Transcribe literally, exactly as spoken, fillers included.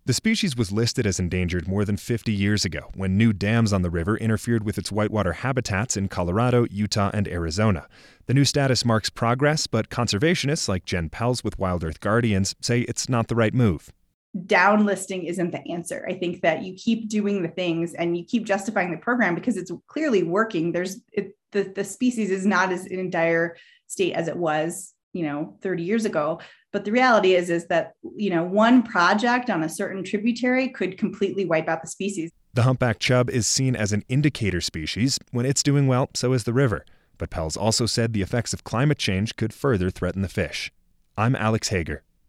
The species was listed as endangered more than fifty years ago when new dams on the river interfered with its whitewater habitats in Colorado, Utah, and Arizona. The new status marks progress, but conservationists like Jen Pelz with Wild Earth Guardians say it's not the right move. Downlisting isn't the answer. I think that you keep doing the things and you keep justifying the program because it's clearly working. There's it, the, the species is not as in dire state as it was, you know, thirty years ago. But the reality is, is that, you know, one project on a certain tributary could completely wipe out the species. The humpback chub is seen as an indicator species. When it's doing well, so is the river. But Pelz also said the effects of climate change could further threaten the fish. I'm Alex Hager.